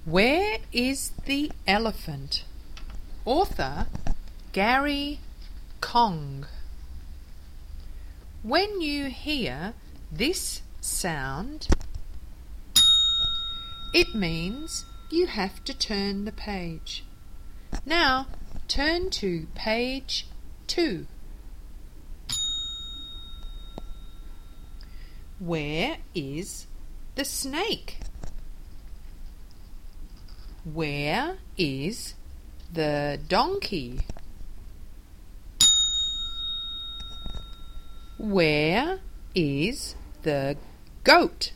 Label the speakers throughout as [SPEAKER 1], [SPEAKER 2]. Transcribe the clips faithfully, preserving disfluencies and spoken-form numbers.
[SPEAKER 1] Where is the elephant? Author Gary Kong. When you hear this sound, it means you have to turn the page. Now turn to page two. Where is the snake? Where is the donkey? Where is the goat?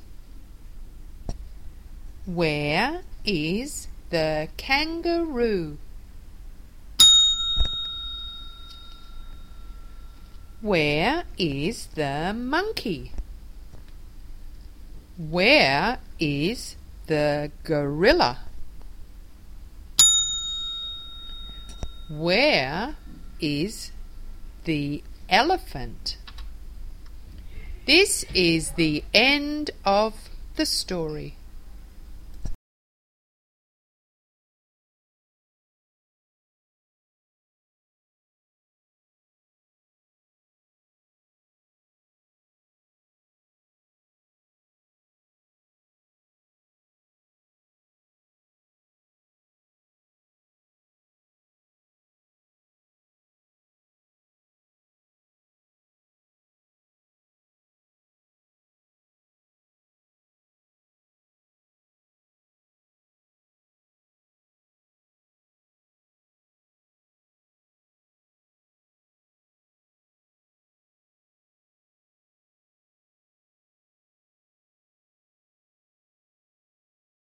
[SPEAKER 1] Where is the kangaroo? Where is the monkey? Where is the gorilla? Where is the elephant? This is the end of the story.